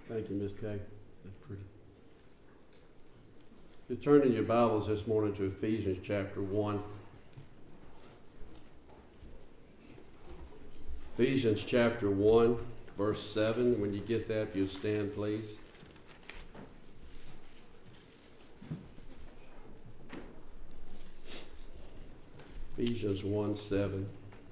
Thank you, Miss Kay. That's pretty. You turn in your Bibles this morning to Ephesians chapter 1. Ephesians chapter 1, verse 7. When you get that, if you'll stand, please. Ephesians 1, 7.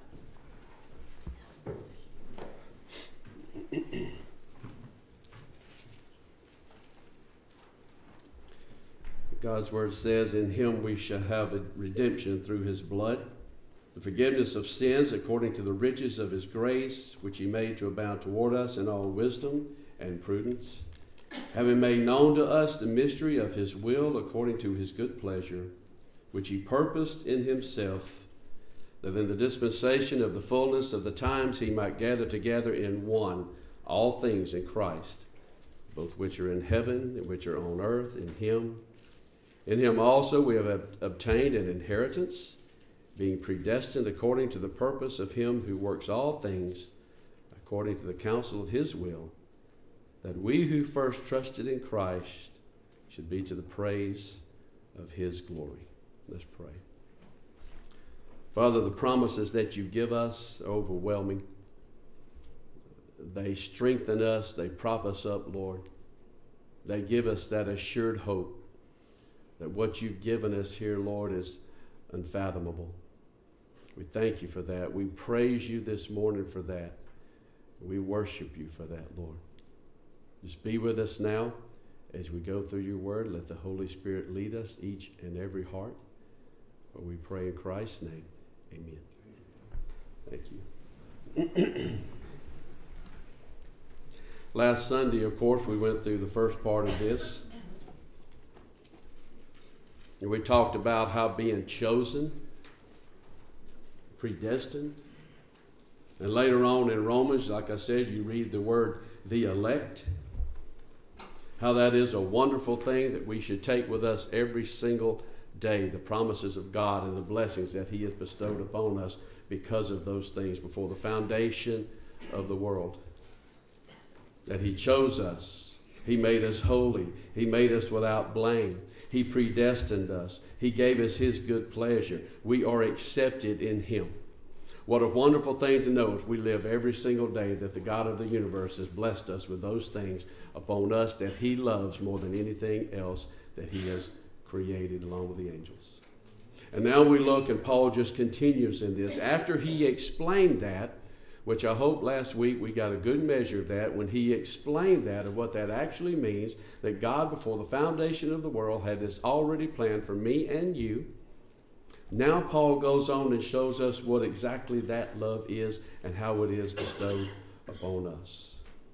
God's word says, "In him we shall have a redemption through his blood, the forgiveness of sins according to the riches of his grace, which he made to abound toward us in all wisdom and prudence, having made known to us the mystery of his will according to his good pleasure, which he purposed in himself, that in the dispensation of the fullness of the times he might gather together in one all things in Christ, both which are in heaven and which are on earth, in him. In him also we have obtained an inheritance, being predestined according to the purpose of him who works all things according to the counsel of his will, that we who first trusted in Christ should be to the praise of his glory." Let's pray. Father, the promises that you give us are overwhelming. They strengthen us. They prop us up, Lord. They give us that assured hope that what you've given us here, Lord, is unfathomable. We thank you for that. We praise you this morning for that. We worship you for that, Lord. Just be with us now as we go through your word. Let the Holy Spirit lead us, each and every heart. For we pray in Christ's name. Amen. Thank you. Last Sunday, of course, we went through the first part of this. And we talked about how being chosen, predestined. And later on in Romans, like I said, you read the word the elect. How that is a wonderful thing that we should take with us every single day. The promises of God and the blessings that he has bestowed upon us because of those things before the foundation of the world. That he chose us. He made us holy. He made us without blame. He predestined us. He gave us his good pleasure. We are accepted in him. What a wonderful thing to know as we live every single day that the God of the universe has blessed us with those things upon us that he loves more than anything else that he has created along with the angels. And now we look, and Paul just continues in this. After he explained that, which I hope last week we got a good measure of that, when he explained that, of what that actually means, that God before the foundation of the world had this already planned for me and you. Now Paul goes on and shows us what exactly that love is and how it is bestowed upon us.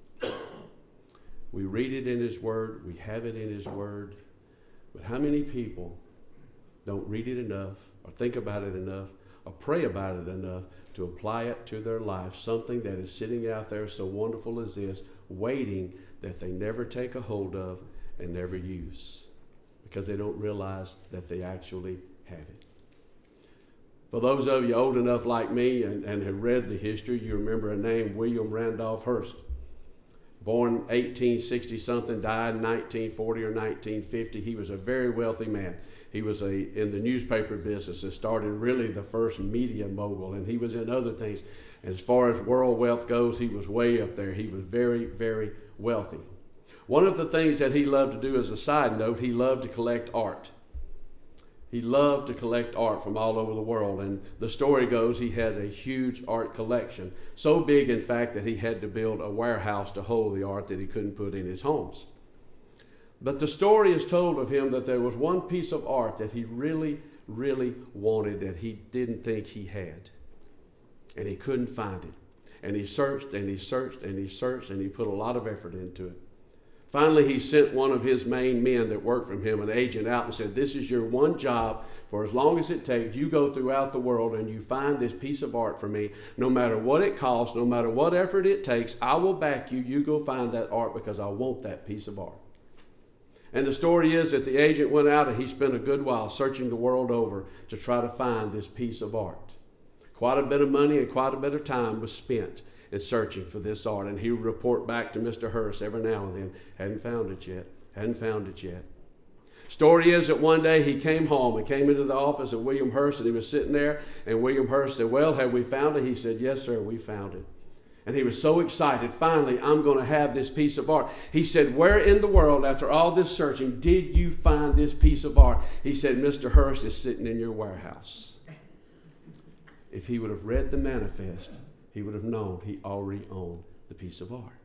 We read it in his word, we have it in his word, but how many people don't read it enough, or think about it enough, or pray about it enough to apply it to their life, something that is sitting out there so wonderful as this, waiting that they never take a hold of and never use, because they don't realize that they actually have it. For those of you old enough like me and have read the history, you remember a name, William Randolph Hearst. Born 1860-something, died in 1940 or 1950. He was a very wealthy man. He was in the newspaper business and started really the first media mogul, and he was in other things. As far as world wealth goes, he was way up there. He was very, very wealthy. One of the things that he loved to do as a side note, he loved to collect art. He loved to collect art from all over the world, and the story goes he had a huge art collection. So big, in fact, that he had to build a warehouse to hold the art that he couldn't put in his homes. But the story is told of him that there was one piece of art that he really, really wanted that he didn't think he had. And he couldn't find it. And he searched and he searched and he searched and he put a lot of effort into it. Finally, he sent one of his main men that worked for him, an agent, out and said, "This is your one job for as long as it takes. You go throughout the world and you find this piece of art for me. No matter what it costs, no matter what effort it takes, I will back you. You go find that art because I want that piece of art." And the story is that the agent went out and he spent a good while searching the world over to try to find this piece of art. Quite a bit of money and quite a bit of time was spent. and searching for this art. And he would report back to Mr. Hurst every now and then, hadn't found it yet, hadn't found it yet. Story is that one day he came home and came into the office of William Hurst, and he was sitting there, and William Hurst said, "Well, have we found it?" He said, "Yes, sir, we found it." And he was so excited. "Finally, I'm going to have this piece of art." He said, "Where in the world, after all this searching, did you find this piece of art?" He said, "Mr. Hurst, is sitting in your warehouse." If he would have read the manifest, he would have known he already owned the piece of art.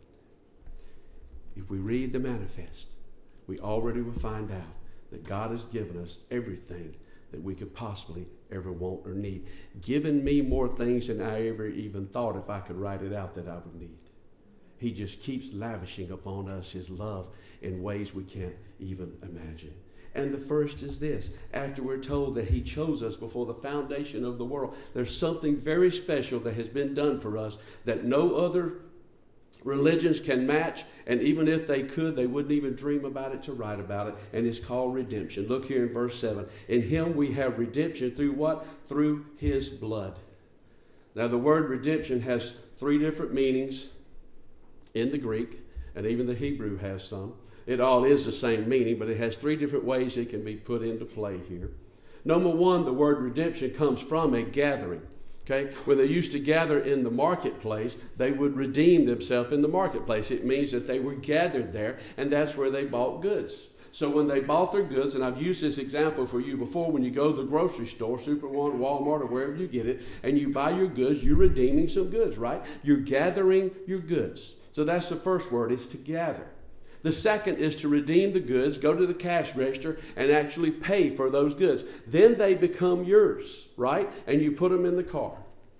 If we read the manifest, we already will find out that God has given us everything that we could possibly ever want or need. Given me more things than I ever even thought, if I could write it out, that I would need. He just keeps lavishing upon us his love in ways we can't even imagine. And the first is this: after we're told that he chose us before the foundation of the world, there's something very special that has been done for us that no other religions can match, and even if they could, they wouldn't even dream about it to write about it, and it's called redemption. Look here in verse 7. In him we have redemption through what? Through his blood. Now the word redemption has three different meanings in the Greek, and even the Hebrew has some. It all is the same meaning, but it has three different ways it can be put into play here. Number one, the word redemption comes from a gathering. Okay? When they used to gather in the marketplace, they would redeem themselves in the marketplace. It means that they were gathered there, and that's where they bought goods. So when they bought their goods, and I've used this example for you before, when you go to the grocery store, Super One, Walmart, or wherever you get it, and you buy your goods, you're redeeming some goods, right? You're gathering your goods. So that's the first word, is to gather. The second is to redeem the goods, go to the cash register, and actually pay for those goods. Then they become yours, right? And you put them in the car.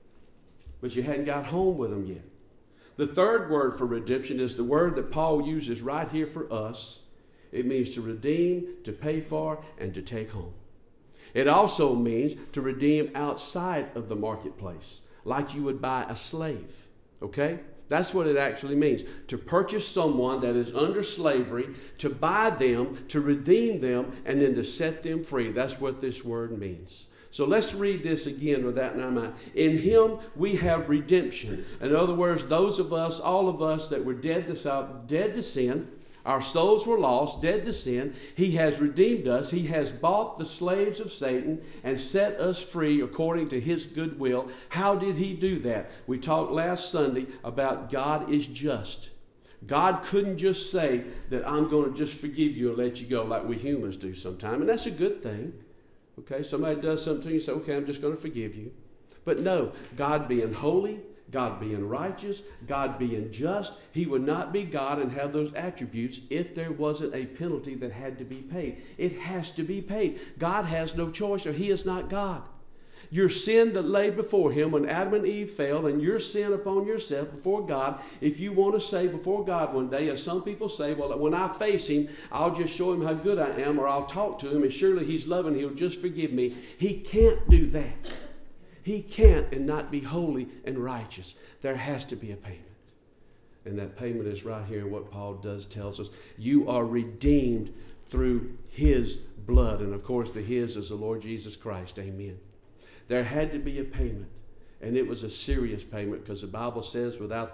But you hadn't got home with them yet. The third word for redemption is the word that Paul uses right here for us. It means to redeem, to pay for, and to take home. It also means to redeem outside of the marketplace, like you would buy a slave, okay? That's what it actually means. To purchase someone that is under slavery, to buy them, to redeem them, and then to set them free. That's what this word means. So let's read this again with that in our mind. In him we have redemption. In other words, those of us, all of us that were dead to sin, our souls were lost, dead to sin. He has redeemed us. He has bought the slaves of Satan and set us free according to his good will. How did he do that? We talked last Sunday about God is just. God couldn't just say that I'm going to just forgive you and let you go like we humans do sometimes. And that's a good thing. Okay, somebody does something to you, you say, okay, I'm just going to forgive you. But no, God being holy, God being righteous, God being just, he would not be God and have those attributes if there wasn't a penalty that had to be paid. It has to be paid. God has no choice, or he is not God. Your sin that lay before him when Adam and Eve fell, and your sin upon yourself before God, if you want to say before God one day, as some people say, well, when I face him, I'll just show him how good I am, or I'll talk to him, and surely he's loving, he'll just forgive me. He can't do that. He can't and not be holy and righteous. There has to be a payment. And that payment is right here, what Paul tells us. You are redeemed through his blood. And of course, the his is the Lord Jesus Christ. Amen. There had to be a payment. And it was a serious payment, because the Bible says without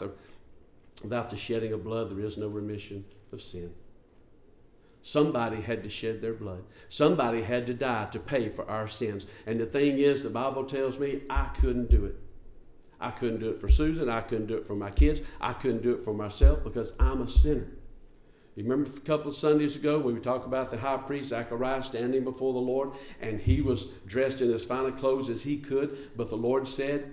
the shedding of blood, there is no remission of sin. Somebody had to shed their blood. Somebody had to die to pay for our sins. And the thing is, the Bible tells me I couldn't do it. I couldn't do it for Susan. I couldn't do it for my kids. I couldn't do it for myself, because I'm a sinner. You remember a couple of Sundays ago when we talked about the high priest Zacharias standing before the Lord, and he was dressed in as fine a clothes as he could, but the Lord said,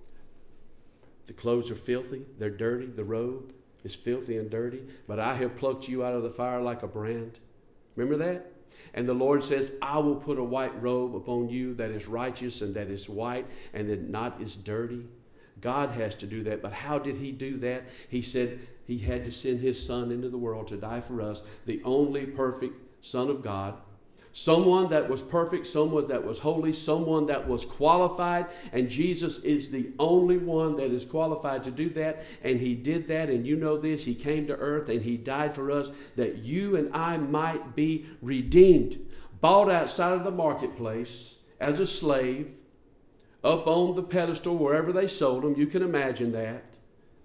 the clothes are filthy, they're dirty, the robe is filthy and dirty, but I have plucked you out of the fire like a brand. Remember that? And the Lord says, I will put a white robe upon you that is righteous and that is white and that not is dirty. God has to do that. But how did he do that? He said he had to send his son into the world to die for us, the only perfect Son of God. Someone that was perfect, someone that was holy, someone that was qualified. And Jesus is the only one that is qualified to do that. And he did that. And you know this. He came to earth and he died for us that you and I might be redeemed. Bought outside of the marketplace as a slave. Up on the pedestal wherever they sold them. You can imagine that.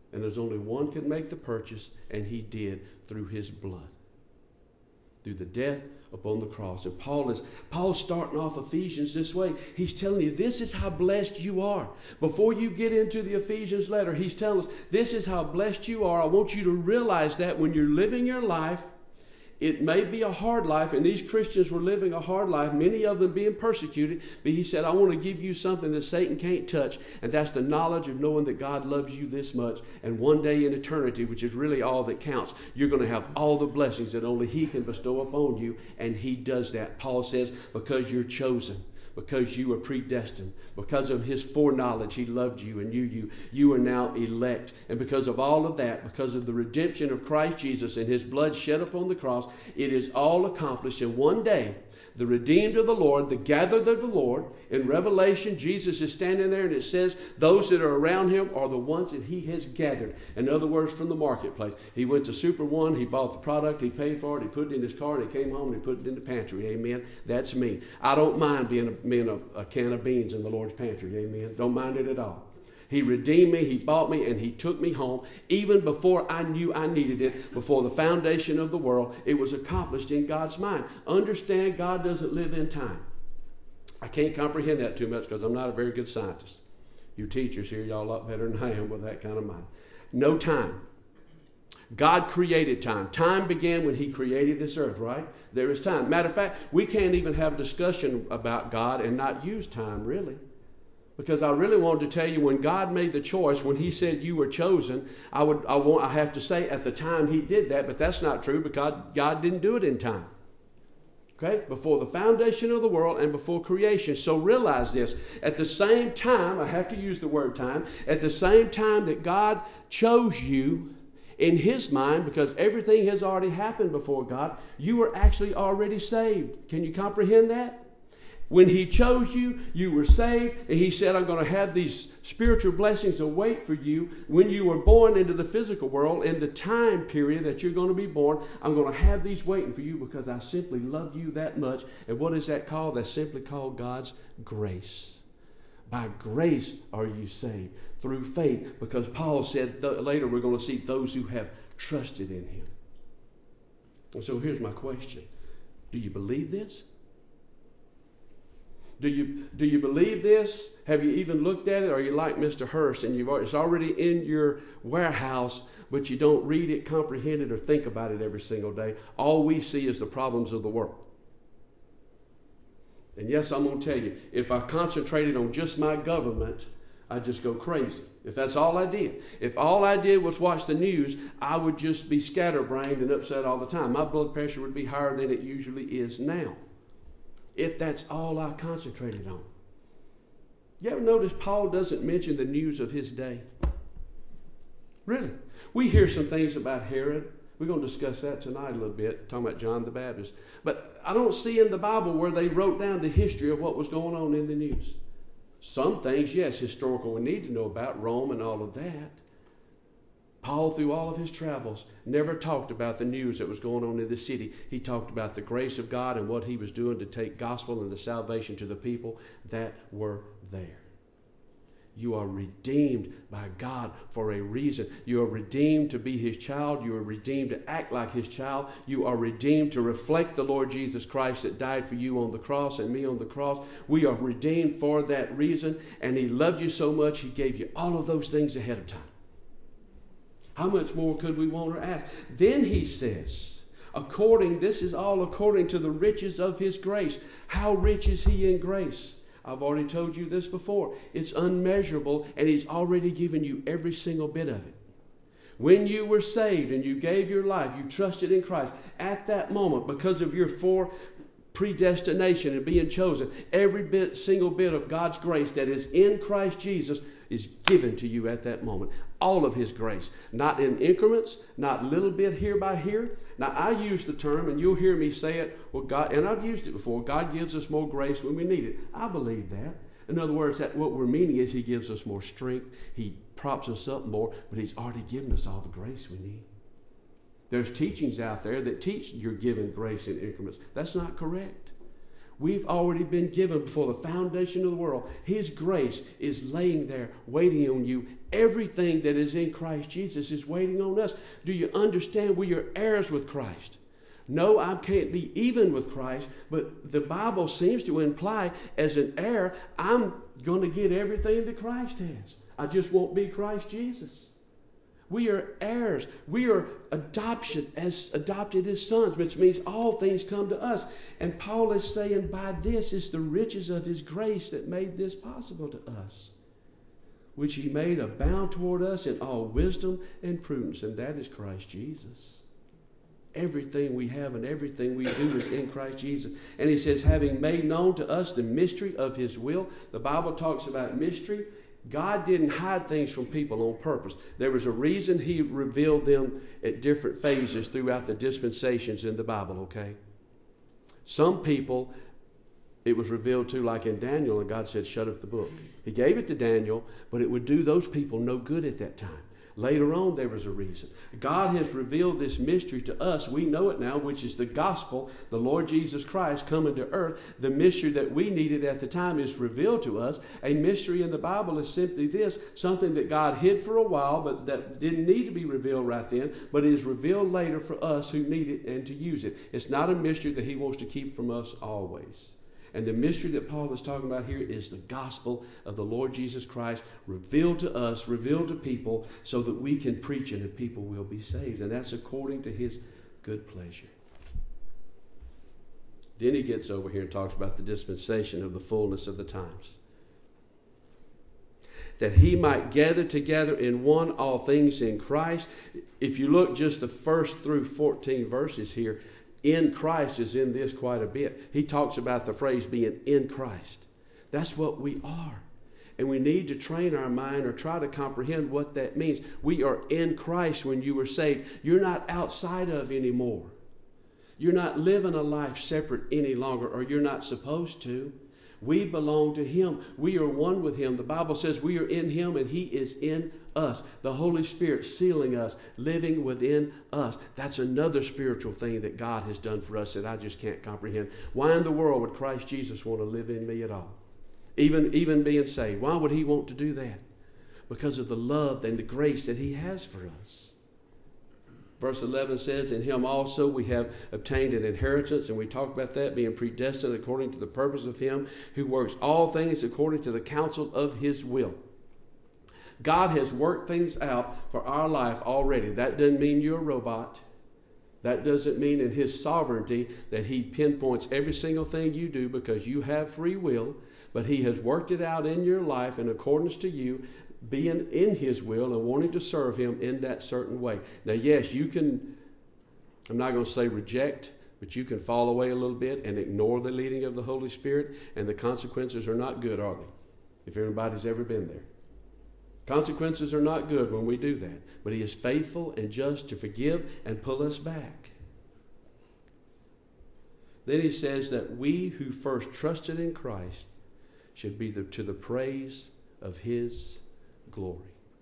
And there's only one could make the purchase, and he did through his blood, through the death upon the cross. And Paul's starting off Ephesians this way. He's telling you this is how blessed you are. Before you get into the Ephesians letter, he's telling us this is how blessed you are. I want you to realize that when you're living your life, it may be a hard life, and these Christians were living a hard life, many of them being persecuted, but he said, I want to give you something that Satan can't touch, and that's the knowledge of knowing that God loves you this much, and one day in eternity, which is really all that counts, you're going to have all the blessings that only he can bestow upon you, and he does that. Paul says, because you're chosen, because you were predestined, because of his foreknowledge, he loved you and knew you are now elect. And because of all of that, because of the redemption of Christ Jesus and his blood shed upon the cross, it is all accomplished. And one day, the redeemed of the Lord, the gathered of the Lord, in Revelation, Jesus is standing there and it says those that are around him are the ones that he has gathered. In other words, from the marketplace. He went to Super One, he bought the product, he paid for it, he put it in his car, and he came home and he put it in the pantry. Amen. That's me. I don't mind being a can of beans in the Lord's pantry. Amen. Don't mind it at all. He redeemed me, he bought me, and he took me home. Even before I knew I needed it, before the foundation of the world, it was accomplished in God's mind. Understand, God doesn't live in time. I can't comprehend that too much because I'm not a very good scientist. You teachers here, y'all a lot better than I am with that kind of mind. No time. God created time. Time began when he created this earth, right? There is time. Matter of fact, we can't even have a discussion about God and not use time, really. Because I really wanted to tell you, when God made the choice, when he said you were chosen, I have to say at the time he did that, but that's not true because God didn't do it in time. Okay? Before the foundation of the world and before creation. So realize this. At the same time, I have to use the word time, at the same time that God chose you in his mind, because everything has already happened before God, you were actually already saved. Can you comprehend that? When he chose you, you were saved, and he said, I'm going to have these spiritual blessings await for you when you were born into the physical world. In the time period that you're going to be born, I'm going to have these waiting for you because I simply love you that much. And what is that called? That's simply called God's grace. By grace are you saved through faith, because Paul said later we're going to see those who have trusted in him. And so here's my question. Do you believe this? Do you believe this? Have you even looked at it? Or are you like Mr. Hurst and it's already in your warehouse, but you don't read it, comprehend it, or think about it every single day? All we see is the problems of the world. And yes, I'm going to tell you, if I concentrated on just my government, I'd just go crazy. If that's all I did. If all I did was watch the news, I would just be scatterbrained and upset all the time. My blood pressure would be higher than it usually is now, if that's all I concentrated on. You ever notice Paul doesn't mention the news of his day? Really? We hear some things about Herod. We're going to discuss that tonight a little bit, talking about John the Baptist. But I don't see in the Bible where they wrote down the history of what was going on in the news. Some things, yes, historical we need to know about, Rome and all of that. Paul, through all of his travels, never talked about the news that was going on in the city. He talked about the grace of God and what he was doing to take gospel and the salvation to the people that were there. You are redeemed by God for a reason. You are redeemed to be his child. You are redeemed to act like his child. You are redeemed to reflect the Lord Jesus Christ that died for you on the cross and me on the cross. We are redeemed for that reason. And he loved you so much, he gave you all of those things ahead of time. How much more could we want or ask? Then he says, this is all according to the riches of his grace. How rich is he in grace? I've already told you this before. It's unmeasurable, and he's already given you every single bit of it. When you were saved and you gave your life, you trusted in Christ, at that moment, because of your predestination and being chosen, every single bit of God's grace that is in Christ Jesus is given to you at that moment. All of his grace. Not in increments, not little bit here by here. Now, I use the term, and you'll hear me say it, well, God, and I've used it before, God gives us more grace when we need it. I believe that. In other words, that what we're meaning is he gives us more strength. He props us up more, but he's already given us all the grace we need. There's teachings out there that teach you're given grace in increments. That's not correct. We've already been given before the foundation of the world. His grace is laying there waiting on you Everything that is in Christ Jesus is waiting on us. Do you understand we are heirs with Christ? No, I can't be even with Christ, but the Bible seems to imply as an heir, I'm going to get everything that Christ has. I just won't be Christ Jesus. We are heirs. We are adopted as sons, which means all things come to us. And Paul is saying by this is the riches of his grace that made this possible to us, which he made abound toward us in all wisdom and prudence, and that is Christ Jesus. Everything we have and everything we do is in Christ Jesus. And he says, having made known to us the mystery of his will. The Bible talks about mystery. God didn't hide things from people on purpose. There was a reason he revealed them at different phases throughout the dispensations in the Bible, okay? Some people, it was revealed to, like in Daniel, and God said, shut up the book. He gave it to Daniel, but it would do those people no good at that time. Later on, there was a reason. God has revealed this mystery to us. We know it now, which is the gospel, the Lord Jesus Christ coming to earth. The mystery that we needed at the time is revealed to us. A mystery in the Bible is simply this, something that God hid for a while, but that didn't need to be revealed right then, but is revealed later for us who need it and to use it. It's not a mystery that he wants to keep from us always. And the mystery that Paul is talking about here is the gospel of the Lord Jesus Christ revealed to us, revealed to people, so that we can preach it and people will be saved. And that's according to his good pleasure. Then he gets over here and talks about the dispensation of the fullness of the times. That he might gather together in one all things in Christ. If you look just the first through 14 verses here, in Christ is in this quite a bit. He talks about the phrase being in Christ. That's what we are. And we need to train our mind or try to comprehend what that means. We are in Christ when you were saved. You're not outside of anymore. You're not living a life separate any longer, or you're not supposed to. We belong to him. We are one with him. The Bible says we are in him and he is in us. The Holy Spirit sealing us, living within us. That's another spiritual thing that God has done for us that I just can't comprehend. Why in the world would Christ Jesus want to live in me at all? Even being saved. Why would he want to do that? Because of the love and the grace that he has for us. Verse 11 says, in him also we have obtained an inheritance, and we talked about that, being predestined according to the purpose of him who works all things according to the counsel of his will. God has worked things out for our life already. That doesn't mean you're a robot. That doesn't mean in his sovereignty that he pinpoints every single thing you do because you have free will, but he has worked it out in your life in accordance to you, being in his will and wanting to serve him in that certain way. Now, yes, you can, I'm not going to say reject, but you can fall away a little bit and ignore the leading of the Holy Spirit, and the consequences are not good, are they? If anybody's ever been there. Consequences are not good when we do that, but he is faithful and just to forgive and pull us back. Then he says that we who first trusted in Christ should be to the praise of his glory.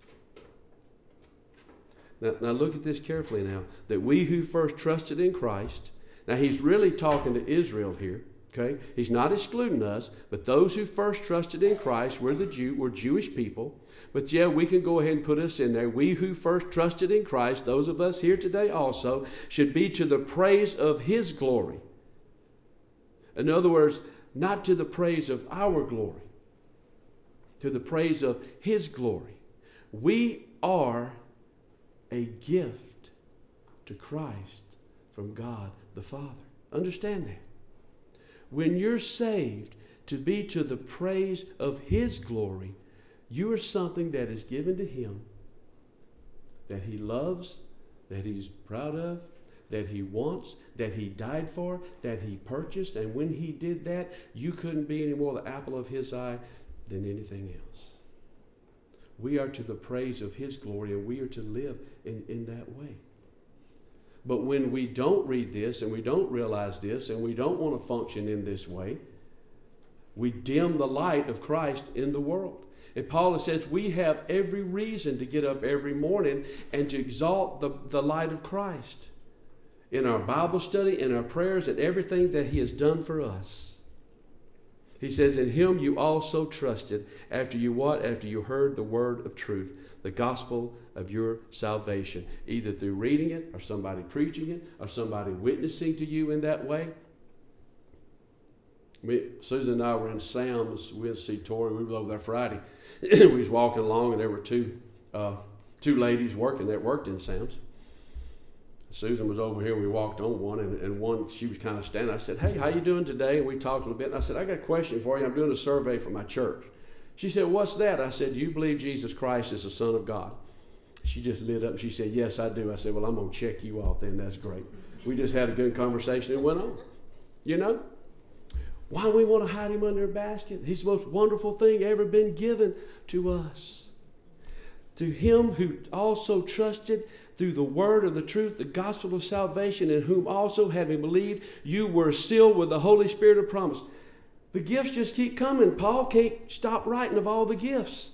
Now look at this carefully now. That we who first trusted in Christ. Now he's really talking to Israel here. Okay? He's not excluding us, but those who first trusted in Christ were Jewish people. But yeah, we can go ahead and put us in there. We who first trusted in Christ, those of us here today also, should be to the praise of his glory. In other words, not to the praise of our glory, to the praise of his glory. We are a gift to Christ from God the Father. Understand that. When you're saved, to be to the praise of his glory, you are something that is given to him, that he loves, that he's proud of, that he wants, that he died for, that he purchased. And when he did that, you couldn't be any more the apple of his eye than anything else. We are to the praise of his glory, and we are to live in that way. But when we don't read this, and we don't realize this, and we don't want to function in this way, we dim the light of Christ in the world. And Paul says we have every reason to get up every morning and to exalt the light of Christ in our Bible study, in our prayers, and everything that he has done for us. He says, in him you also trusted after you what? After you heard the word of truth, the gospel of your salvation, either through reading it or somebody preaching it or somebody witnessing to you in that way. Susan and I were in Sam's. We went to see Tori. We were over there Friday. We was walking along, and there were two ladies working that worked in Sam's. Susan was over here. We walked on one, and one, she was kind of standing. I said, hey, how you doing today? And we talked a little bit. And I said, I got a question for you. I'm doing a survey for my church. She said, what's that? I said, do you believe Jesus Christ is the Son of God? She just lit up and she said, yes, I do. I said, well, I'm going to check you off then. That's great. We just had a good conversation and went on. You know? Why do we want to hide him under a basket? He's the most wonderful thing ever been given to us. To him who also trusted through the word of the truth, the gospel of salvation, in whom also, having believed, you were sealed with the Holy Spirit of promise. The gifts just keep coming. Paul can't stop writing of all the gifts.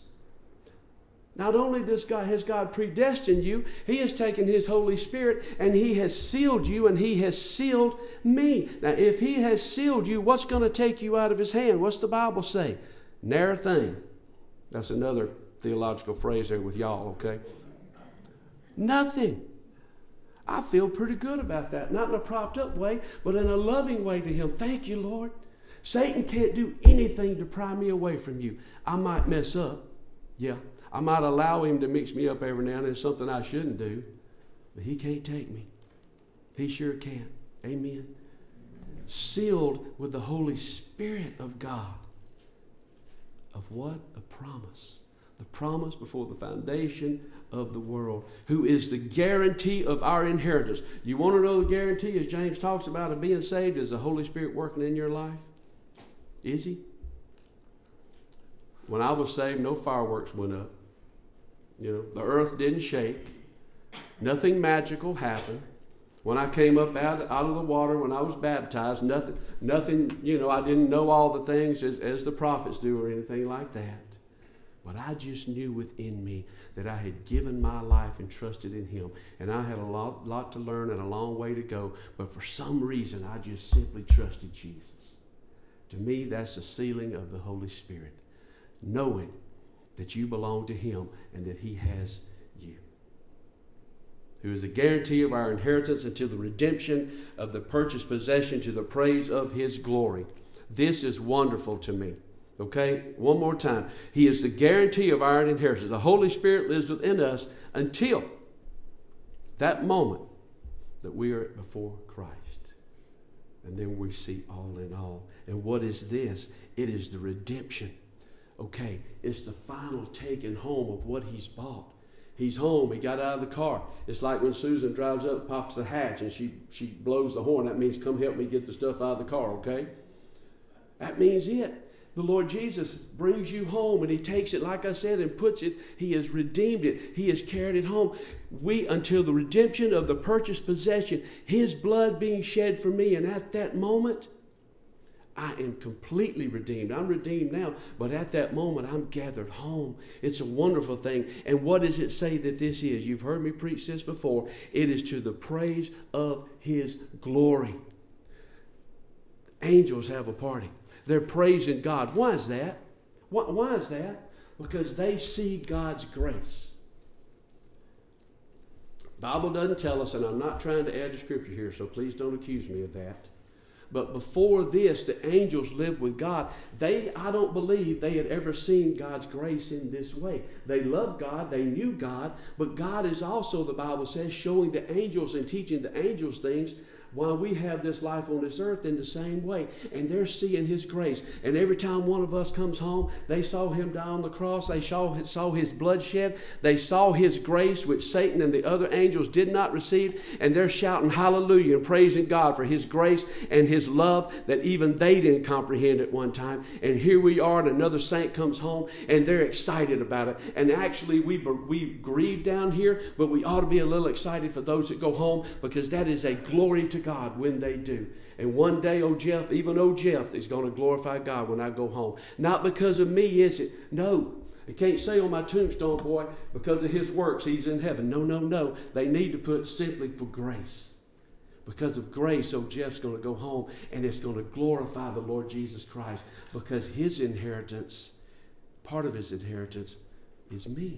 Not only has God predestined you, he has taken his Holy Spirit and he has sealed you, and he has sealed me. Now, if he has sealed you, what's going to take you out of his hand? What's the Bible say? Ne'er a thing. That's another theological phrase there with y'all, okay? Nothing. I feel pretty good about that. Not in a propped up way, but in a loving way to him. Thank you, Lord. Satan can't do anything to pry me away from you. I might mess up. Yeah. I might allow him to mix me up every now and then, something I shouldn't do. But he can't take me. He sure can't. Amen. Sealed with the Holy Spirit of God. Of what? A promise. The promise before the foundation of the world, who is the guarantee of our inheritance. You want to know the guarantee, as James talks about, of being saved? Is the Holy Spirit working in your life? Is he? When I was saved, no fireworks went up. You know, the earth didn't shake. Nothing magical happened. When I came up out of the water, when I was baptized, nothing, you know, I didn't know all the things as the prophets do or anything like that. But I just knew within me that I had given my life and trusted in him. And I had a lot to learn and a long way to go. But for some reason, I just simply trusted Jesus. To me, that's the sealing of the Holy Spirit. Knowing that you belong to him and that he has you. Who is a guarantee of our inheritance until the redemption of the purchased possession, to the praise of his glory. This is wonderful to me. Okay, one more time. He is the guarantee of our inheritance. The Holy Spirit lives within us until that moment that we are before Christ. And then we see all in all. And what is this? It is the redemption. Okay, it's the final taking home of what he's bought. He's home. He got out of the car. It's like when Susan drives up, pops the hatch, and she blows the horn. That means, come help me get the stuff out of the car, okay? That means it. The Lord Jesus brings you home, and he takes it, like I said, and puts it. He has redeemed it. He has carried it home. We, until the redemption of the purchased possession, his blood being shed for me. And at that moment, I am completely redeemed. I'm redeemed now, but at that moment, I'm gathered home. It's a wonderful thing. And what does it say that this is? You've heard me preach this before. It is to the praise of his glory. Angels have a party. They're praising God. Why is that? Why is that? Because they see God's grace. The Bible doesn't tell us, and I'm not trying to add to Scripture here, so please don't accuse me of that. But before this, the angels lived with God. I don't believe they had ever seen God's grace in this way. They loved God, they knew God, but God is also, the Bible says, showing the angels and teaching the angels things while we have this life on this earth in the same way. And they're seeing his grace. And every time one of us comes home, they saw him die on the cross. They saw his blood shed. They saw his grace, which Satan and the other angels did not receive. And they're shouting hallelujah and praising God for his grace and his love that even they didn't comprehend at one time. And here we are, and another saint comes home, and they're excited about it. And actually, we grieve down here, but we ought to be a little excited for those that go home, because that is a glory to God when they do. And one day, Jeff is going to glorify God when I go home. Not because of me, is it? No. I can't say on my tombstone, boy, because of his works, he's in heaven. No. They need to put simply for grace. Because of grace, old Jeff's going to go home and it's going to glorify the Lord Jesus Christ, because his inheritance, part of his inheritance, is me.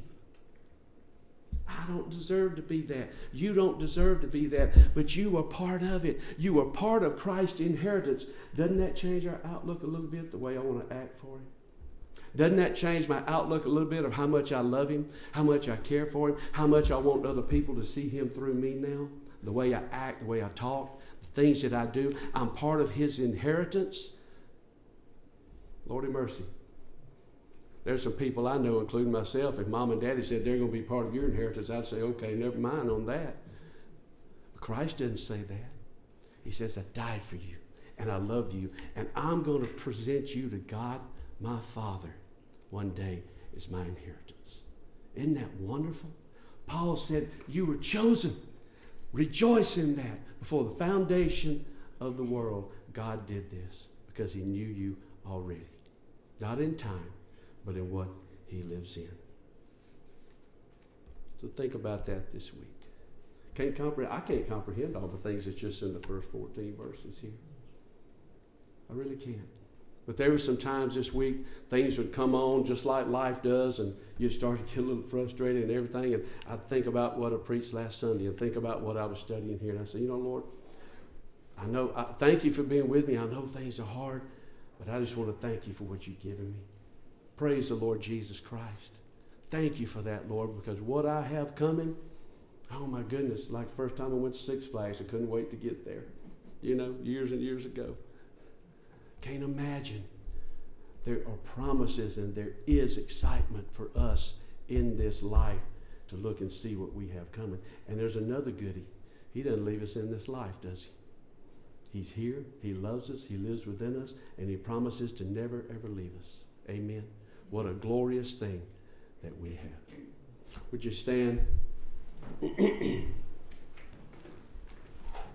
I don't deserve to be that. You don't deserve to be that, but you are part of it. You are part of Christ's inheritance. Doesn't that change our outlook a little bit, the way I want to act for him? Doesn't that change my outlook a little bit of how much I love him, how much I care for him, how much I want other people to see him through me now? The way I act, the way I talk, the things that I do. I'm part of his inheritance. Lord have mercy. There's some people I know, including myself, if Mom and Daddy said they're going to be part of your inheritance, I'd say, okay, never mind on that. But Christ didn't say that. He says, I died for you, and I love you, and I'm going to present you to God, my Father, one day as my inheritance. Isn't that wonderful? Paul said, you were chosen. Rejoice in that. Before the foundation of the world, God did this because he knew you already. Not in time, but in what he lives in. So think about that this week. I can't comprehend all the things that's just in the first 14 verses here. I really can't. But there were some times this week things would come on just like life does, and you start to get a little frustrated and everything. And I'd think about what I preached last Sunday and think about what I was studying here. And I say, you know, Lord, I thank you for being with me. I know things are hard, but I just want to thank you for what you've given me. Praise the Lord Jesus Christ. Thank you for that, Lord, because what I have coming, oh my goodness, like the first time I went to Six Flags, I couldn't wait to get there. You know, years and years ago. Can't imagine. There are promises and there is excitement for us in this life to look and see what we have coming. And there's another goodie. He doesn't leave us in this life, does he? He's here. He loves us. He lives within us. And he promises to never, ever leave us. Amen. What a glorious thing that we have. Would you stand?